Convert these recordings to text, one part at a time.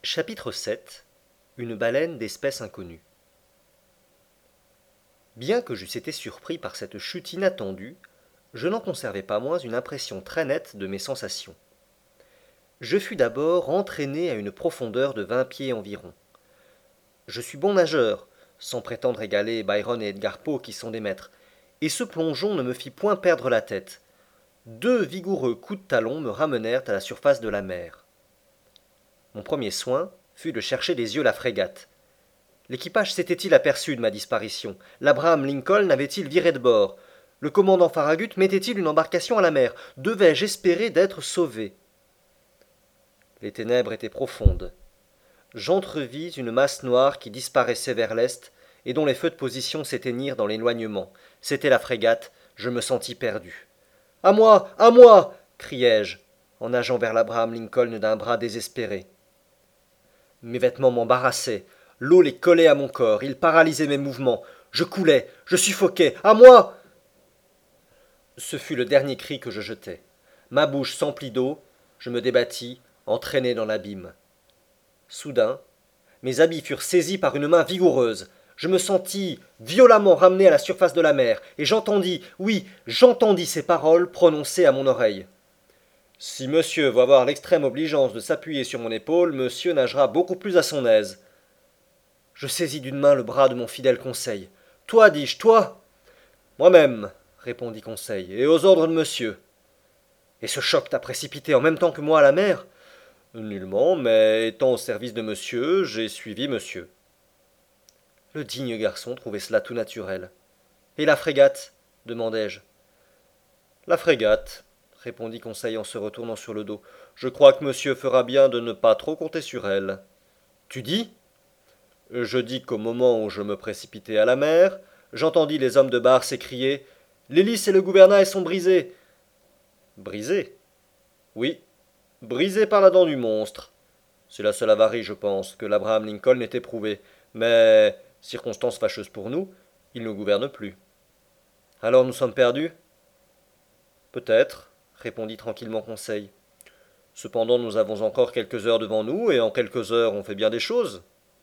Chapitre 7. Une baleine d'espèce inconnue. Bien que j'eusse été surpris par cette chute inattendue, je n'en conservai pas moins une impression très nette de mes sensations. Je fus d'abord entraîné à une profondeur de 20 pieds environ. Je suis bon nageur, sans prétendre égaler Byron et Edgar Poe qui sont des maîtres, et ce plongeon ne me fit point perdre la tête. 2 vigoureux coups de talon me ramenèrent à la surface de la mer. Mon premier soin fut de chercher des yeux la frégate. L'équipage s'était-il aperçu de ma disparition? L'Abraham Lincoln avait-il viré de bord? Le commandant Farragut mettait-il une embarcation à la mer? Devais-je espérer d'être sauvé? Les ténèbres étaient profondes. J'entrevis une masse noire qui disparaissait vers l'est et dont les feux de position s'éteignirent dans l'éloignement. C'était la frégate, je me sentis perdu. À moi! À moi! Criai-je, en nageant vers l'Abraham Lincoln d'un bras désespéré. Mes vêtements m'embarrassaient, l'eau les collait à mon corps, ils paralysaient mes mouvements. Je coulais, je suffoquais. À moi! Ce fut le dernier cri que je jetai. Ma bouche s'emplit d'eau, je me débattis, entraîné dans l'abîme. Soudain, mes habits furent saisis par une main vigoureuse. Je me sentis violemment ramené à la surface de la mer, et j'entendis, oui, j'entendis ces paroles prononcées à mon oreille. Si monsieur veut avoir l'extrême obligeance de s'appuyer sur mon épaule, monsieur nagera beaucoup plus à son aise. Je saisis d'une main le bras de mon fidèle Conseil. Toi, dis-je, toi? Moi-même, répondit Conseil, et aux ordres de monsieur. Et ce choc t'a précipité en même temps que moi à la mer? Nullement, mais étant au service de monsieur, j'ai suivi monsieur. Le digne garçon trouvait cela tout naturel. Et la frégate? Demandai-je. La frégate, répondit Conseil en se retournant sur le dos. Je crois que monsieur fera bien de ne pas trop compter sur elle. Tu dis? Je dis qu'au moment où je me précipitai à la mer, j'entendis les hommes de barre s'écrier l'hélice et le gouvernail sont brisés. Brisés? Oui, brisés par la dent du monstre. C'est la seule avarie, je pense, que l'Abraham Lincoln ait éprouvée. Mais, circonstance fâcheuse pour nous, il ne gouverne plus. Alors nous sommes perdus? Peut-être, répondit tranquillement Conseil. Cependant nous avons encore quelques heures devant nous, et en quelques heures on fait bien des choses.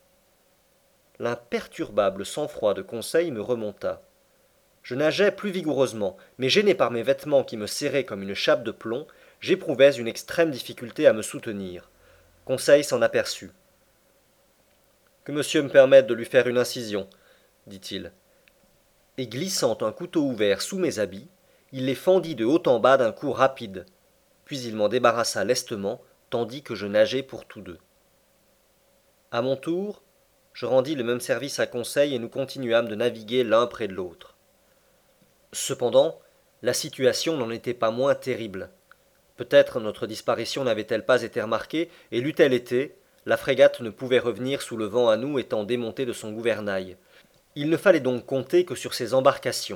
L'imperturbable sang-froid de Conseil me remonta. Je nageais plus vigoureusement, mais gêné par mes vêtements qui me serraient comme une chape de plomb, j'éprouvais une extrême difficulté à me soutenir. Conseil s'en aperçut. Que monsieur me permette de lui faire une incision, dit-il. Et glissant un couteau ouvert sous mes habits, il les fendit de haut en bas d'un coup rapide. Puis il m'en débarrassa lestement, tandis que je nageais pour tous deux. À mon tour, je rendis le même service à Conseil et nous continuâmes de naviguer l'un près de l'autre. Cependant, la situation n'en était pas moins terrible. Peut-être notre disparition n'avait-elle pas été remarquée, et l'eût-elle été, la frégate ne pouvait revenir sous le vent à nous étant démontée de son gouvernail. Il ne fallait donc compter que sur ses embarcations.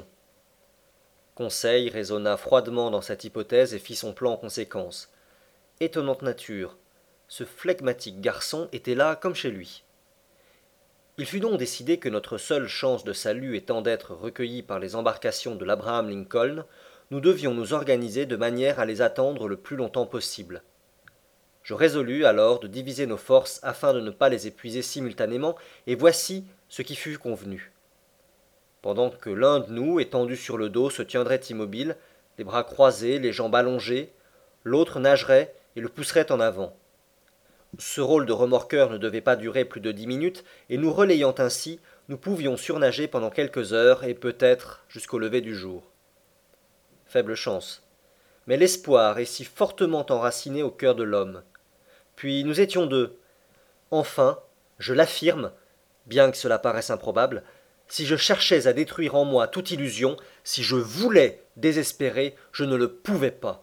Conseil raisonna froidement dans cette hypothèse et fit son plan en conséquence. Étonnante nature, ce flegmatique garçon était là comme chez lui. Il fut donc décidé que notre seule chance de salut étant d'être recueillis par les embarcations de l'Abraham Lincoln, nous devions nous organiser de manière à les attendre le plus longtemps possible. Je résolus alors de diviser nos forces afin de ne pas les épuiser simultanément, et voici ce qui fut convenu. Pendant que l'un de nous, étendu sur le dos, se tiendrait immobile, les bras croisés, les jambes allongées, l'autre nagerait et le pousserait en avant. Ce rôle de remorqueur ne devait pas durer plus de 10 minutes, et nous relayant ainsi, nous pouvions surnager pendant quelques heures, et peut-être jusqu'au lever du jour. Faible chance. Mais l'espoir est si fortement enraciné au cœur de l'homme. Puis nous étions deux. Enfin, je l'affirme, bien que cela paraisse improbable, si je cherchais à détruire en moi toute illusion, si je voulais désespérer, je ne le pouvais pas.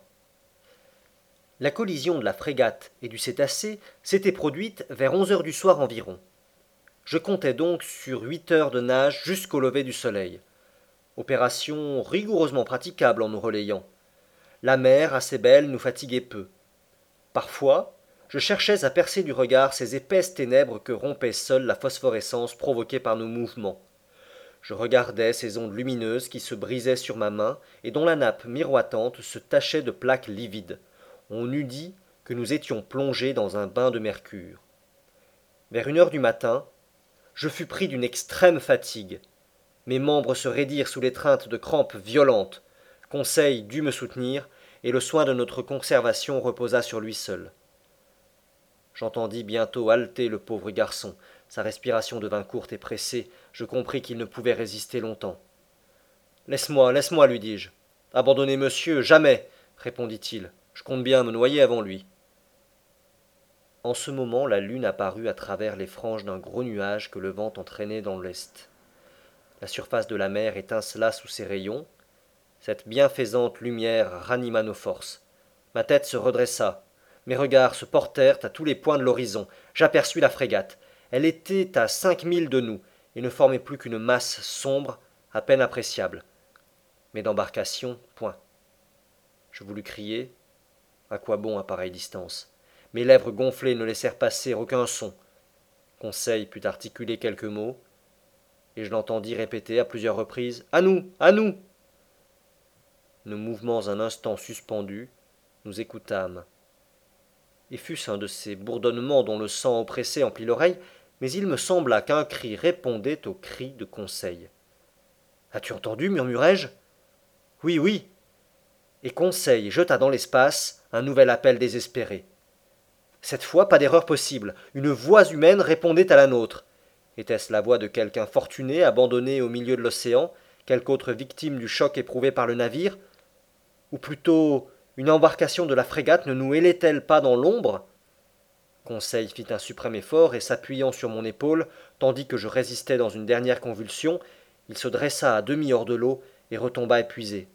La collision de la frégate et du cétacé s'était produite vers 11 heures du soir environ. Je comptais donc sur 8 heures de nage jusqu'au lever du soleil. Opération rigoureusement praticable en nous relayant. La mer, assez belle, nous fatiguait peu. Parfois, je cherchais à percer du regard ces épaisses ténèbres que rompait seule la phosphorescence provoquée par nos mouvements. Je regardais ces ondes lumineuses qui se brisaient sur ma main et dont la nappe miroitante se tachait de plaques livides. On eût dit que nous étions plongés dans un bain de mercure. Vers 1 heure du matin, je fus pris d'une extrême fatigue. Mes membres se raidirent sous l'étreinte de crampes violentes. Conseil dut me soutenir, et le soin de notre conservation reposa sur lui seul. J'entendis bientôt halter le pauvre garçon. Sa respiration devint courte et pressée. Je compris qu'il ne pouvait résister longtemps. Laisse-moi, lui dis-je. Abandonnez monsieur, jamais, répondit-il. Je compte bien me noyer avant lui. En ce moment, la lune apparut à travers les franges d'un gros nuage que le vent entraînait dans l'est. La surface de la mer étincela sous ses rayons. Cette bienfaisante lumière ranima nos forces. Ma tête se redressa. Mes regards se portèrent à tous les points de l'horizon. J'aperçus la frégate. Elle était à 5 milles de nous et ne formait plus qu'une masse sombre, à peine appréciable. Mais d'embarcation, point. Je voulus crier. À quoi bon à pareille distance? Mes lèvres gonflées ne laissèrent passer aucun son. Conseil put articuler quelques mots, et je l'entendis répéter à plusieurs reprises. À nous. À nous. Nos mouvements un instant suspendus, nous écoutâmes. Et fut-ce un de ces bourdonnements dont le sang oppressé emplit l'oreille, mais il me sembla qu'un cri répondait au cri de Conseil. As-tu entendu, murmurai-je. Oui, oui. Et Conseil jeta dans l'espace un nouvel appel désespéré. Cette fois, pas d'erreur possible. Une voix humaine répondait à la nôtre. Était-ce la voix de quelque infortuné abandonné au milieu de l'océan, quelque autre victime du choc éprouvé par le navire? Ou plutôt, une embarcation de la frégate ne nous hélait-elle pas dans l'ombre? Conseil fit un suprême effort et s'appuyant sur mon épaule, tandis que je résistais dans une dernière convulsion, il se dressa à demi hors de l'eau et retomba épuisé.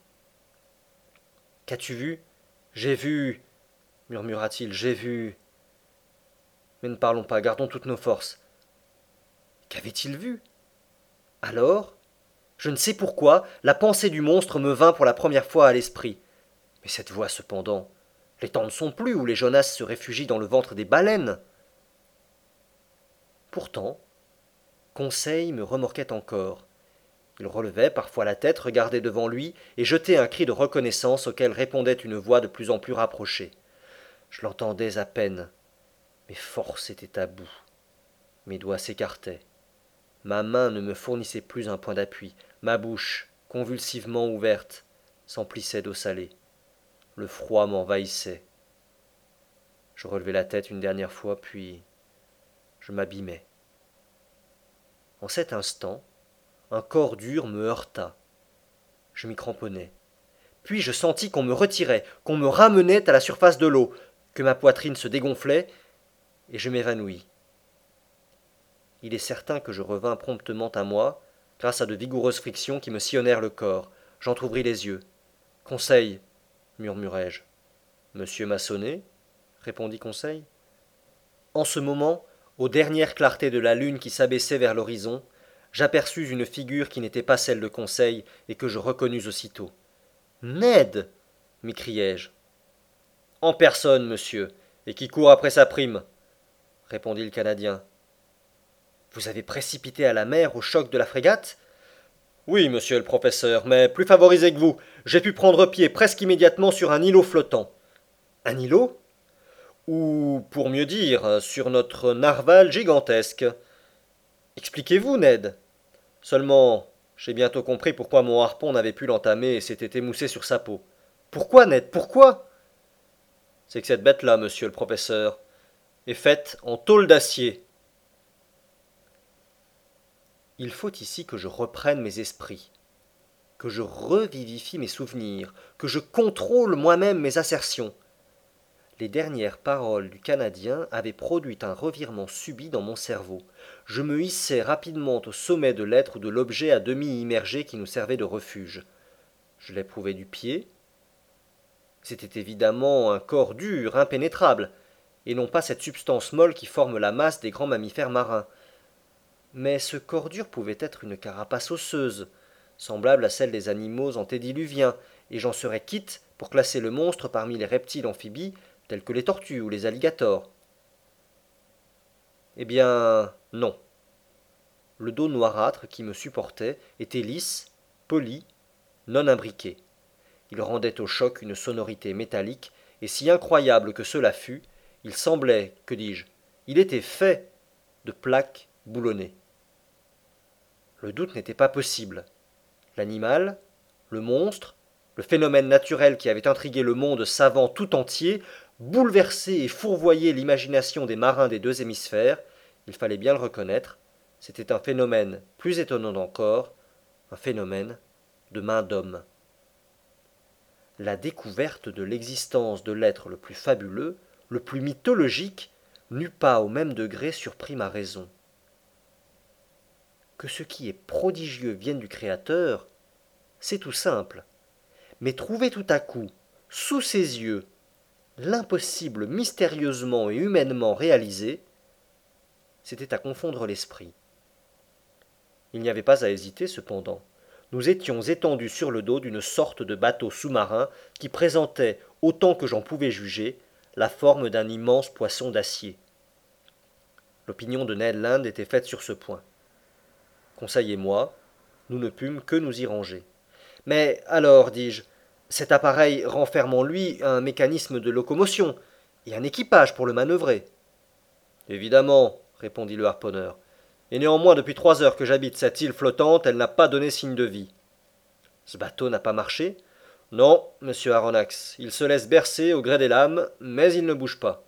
Qu'as-tu vu? J'ai vu, murmura-t-il, j'ai vu. Mais ne parlons pas, gardons toutes nos forces. Qu'avait-il vu? Alors, je ne sais pourquoi, la pensée du monstre me vint pour la première fois à l'esprit. Mais cette voix, cependant, les temps ne sont plus où les Jonas se réfugient dans le ventre des baleines. Pourtant, Conseil me remorquait encore. Il relevait parfois la tête, regardait devant lui et jetait un cri de reconnaissance auquel répondait une voix de plus en plus rapprochée. Je l'entendais à peine. Mes forces étaient à bout. Mes doigts s'écartaient. Ma main ne me fournissait plus un point d'appui. Ma bouche, convulsivement ouverte, s'emplissait d'eau salée. Le froid m'envahissait. Je relevai la tête une dernière fois, puis je m'abîmais. En cet instant, un corps dur me heurta. Je m'y cramponnai. Puis je sentis qu'on me retirait, qu'on me ramenait à la surface de l'eau, que ma poitrine se dégonflait, et je m'évanouis. Il est certain que je revins promptement à moi, grâce à de vigoureuses frictions qui me sillonnèrent le corps. J'entr'ouvris les yeux. Conseil, murmurai-je. Monsieur m'a sonné, répondit Conseil. En ce moment, aux dernières clartés de la lune qui s'abaissait vers l'horizon, j'aperçus une figure qui n'était pas celle de Conseil et que je reconnus aussitôt. Ned, m'écriai-je. En personne, monsieur, et qui court après sa prime, répondit le Canadien. Vous avez précipité à la mer au choc de la frégate? Oui, monsieur le professeur, mais plus favorisé que vous. J'ai pu prendre pied presque immédiatement sur un îlot flottant. Un îlot? Ou, pour mieux dire, sur notre narval gigantesque. Expliquez-vous, Ned. Seulement, j'ai bientôt compris pourquoi mon harpon n'avait pu l'entamer et s'était émoussé sur sa peau. Pourquoi, Ned, pourquoi? C'est que cette bête-là, monsieur le professeur, est faite en tôle d'acier. Il faut ici que je reprenne mes esprits, que je revivifie mes souvenirs, que je contrôle moi-même mes assertions. Les dernières paroles du Canadien avaient produit un revirement subit dans mon cerveau. Je me hissai rapidement au sommet de l'être ou de l'objet à demi immergé qui nous servait de refuge. Je l'éprouvai du pied. C'était évidemment un corps dur, impénétrable, et non pas cette substance molle qui forme la masse des grands mammifères marins. Mais ce corps dur pouvait être une carapace osseuse, semblable à celle des animaux antédiluviens, et j'en serais quitte pour classer le monstre parmi les reptiles amphibies tels que les tortues ou les alligators. Eh bien, non. Le dos noirâtre qui me supportait était lisse, poli, non imbriqué. Il rendait au choc une sonorité métallique, et si incroyable que cela fût, il semblait, que dis-je, il était fait de plaques boulonnées. Le doute n'était pas possible. L'animal, le monstre, le phénomène naturel qui avait intrigué le monde savant tout entier, bouleversé et fourvoyé l'imagination des marins des deux hémisphères, il fallait bien le reconnaître, c'était un phénomène plus étonnant encore, un phénomène de main d'homme. La découverte de l'existence de l'être le plus fabuleux, le plus mythologique, n'eût pas au même degré surpris ma raison. Que ce qui est prodigieux vienne du Créateur, c'est tout simple. Mais trouver tout à coup, sous ses yeux, l'impossible mystérieusement et humainement réalisé, c'était à confondre l'esprit. Il n'y avait pas à hésiter cependant. Nous étions étendus sur le dos d'une sorte de bateau sous-marin qui présentait, autant que j'en pouvais juger, la forme d'un immense poisson d'acier. L'opinion de Ned Land était faite sur ce point. Conseil et moi, nous ne pûmes que nous y ranger. Mais alors, dis-je, cet appareil renferme en lui un mécanisme de locomotion et un équipage pour le manœuvrer. Évidemment, répondit le harponneur. Et néanmoins, depuis 3 heures que j'habite cette île flottante, elle n'a pas donné signe de vie. Ce bateau n'a pas marché? Non, monsieur Aronnax, il se laisse bercer au gré des lames, mais il ne bouge pas.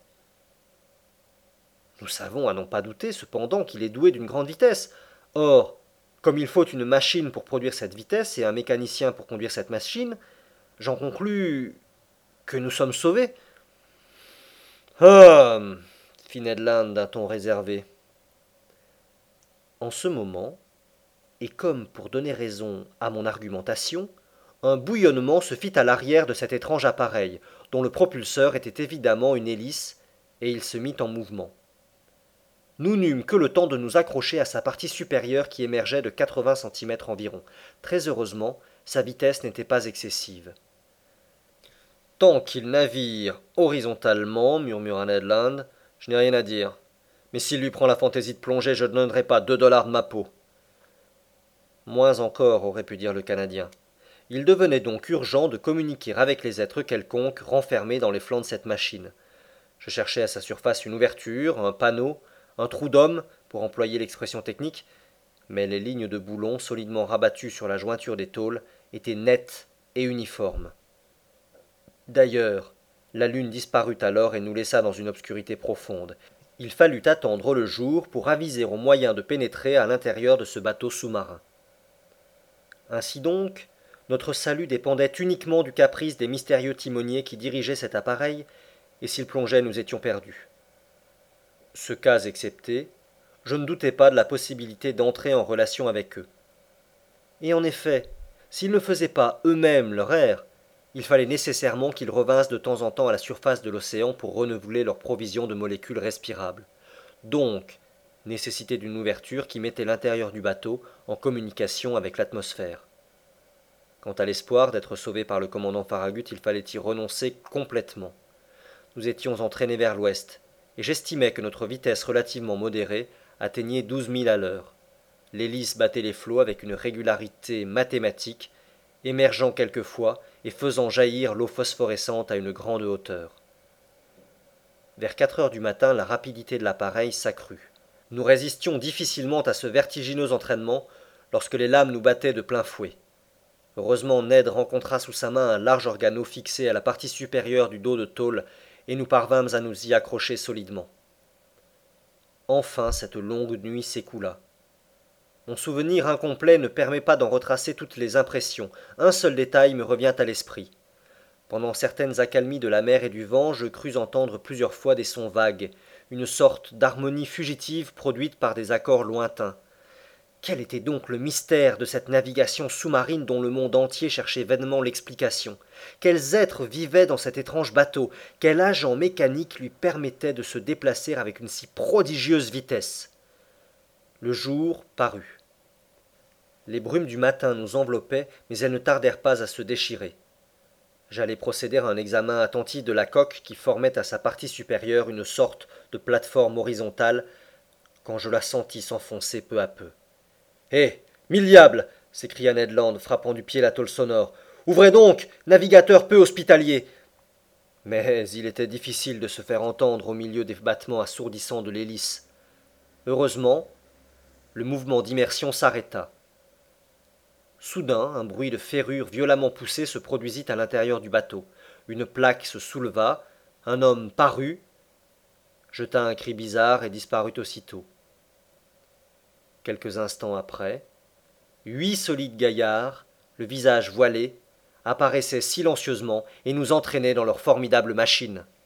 Nous savons à n'en pas douter, cependant, qu'il est doué d'une grande vitesse. Or, comme il faut une machine pour produire cette vitesse et un mécanicien pour conduire cette machine, j'en conclus que nous sommes sauvés. Ah, fit Ned Land d'un ton réservé. En ce moment, et comme pour donner raison à mon argumentation, un bouillonnement se fit à l'arrière de cet étrange appareil, dont le propulseur était évidemment une hélice, et il se mit en mouvement. Nous n'eûmes que le temps de nous accrocher à sa partie supérieure qui émergeait de 80 centimètres environ. Très heureusement, sa vitesse n'était pas excessive. Tant qu'il navire horizontalement, murmura Ned Land, je n'ai rien à dire. Mais s'il lui prend la fantaisie de plonger, je ne donnerai pas 2 dollars de ma peau. Moins encore, aurait pu dire le Canadien. Il devenait donc urgent de communiquer avec les êtres quelconques renfermés dans les flancs de cette machine. Je cherchais à sa surface une ouverture, un panneau, un trou d'homme, pour employer l'expression technique, mais les lignes de boulons solidement rabattues sur la jointure des tôles étaient nettes et uniformes. D'ailleurs, la lune disparut alors et nous laissa dans une obscurité profonde. Il fallut attendre le jour pour aviser aux moyens de pénétrer à l'intérieur de ce bateau sous-marin. Ainsi donc, notre salut dépendait uniquement du caprice des mystérieux timoniers qui dirigeaient cet appareil, et s'ils plongeaient, nous étions perdus. Ce cas excepté, je ne doutais pas de la possibilité d'entrer en relation avec eux. Et en effet, s'ils ne faisaient pas eux-mêmes leur air, il fallait nécessairement qu'ils revinssent de temps en temps à la surface de l'océan pour renouveler leurs provisions de molécules respirables. Donc, nécessité d'une ouverture qui mettait l'intérieur du bateau en communication avec l'atmosphère. Quant à l'espoir d'être sauvé par le commandant Farragut, il fallait y renoncer complètement. Nous étions entraînés vers l'ouest, et j'estimais que notre vitesse relativement modérée atteignait 12 milles à l'heure. L'hélice battait les flots avec une régularité mathématique, émergeant quelquefois et faisant jaillir l'eau phosphorescente à une grande hauteur. Vers 4 heures du matin, la rapidité de l'appareil s'accrut. Nous résistions difficilement à ce vertigineux entraînement lorsque les lames nous battaient de plein fouet. Heureusement, Ned rencontra sous sa main un large organeau fixé à la partie supérieure du dos de tôle et nous parvînmes à nous y accrocher solidement. Enfin, cette longue nuit s'écoula. Mon souvenir incomplet ne permet pas d'en retracer toutes les impressions. Un seul détail me revient à l'esprit. Pendant certaines accalmies de la mer et du vent, je crus entendre plusieurs fois des sons vagues, une sorte d'harmonie fugitive produite par des accords lointains. Quel était donc le mystère de cette navigation sous-marine dont le monde entier cherchait vainement l'explication? Quels êtres vivaient dans cet étrange bateau? Quel agent mécanique lui permettait de se déplacer avec une si prodigieuse vitesse? Le jour parut. Les brumes du matin nous enveloppaient, mais elles ne tardèrent pas à se déchirer. J'allais procéder à un examen attentif de la coque qui formait à sa partie supérieure une sorte de plateforme horizontale, quand je la sentis s'enfoncer peu à peu. « Hé, mille diables !» s'écria Ned Land, frappant du pied la tôle sonore. « Ouvrez donc, navigateur peu hospitalier !» Mais il était difficile de se faire entendre au milieu des battements assourdissants de l'hélice. Heureusement, le mouvement d'immersion s'arrêta. Soudain, un bruit de ferrure violemment poussée se produisit à l'intérieur du bateau. Une plaque se souleva, un homme parut, jeta un cri bizarre et disparut aussitôt. Quelques instants après, 8 solides gaillards, le visage voilé, apparaissaient silencieusement et nous entraînaient dans leur formidable machine.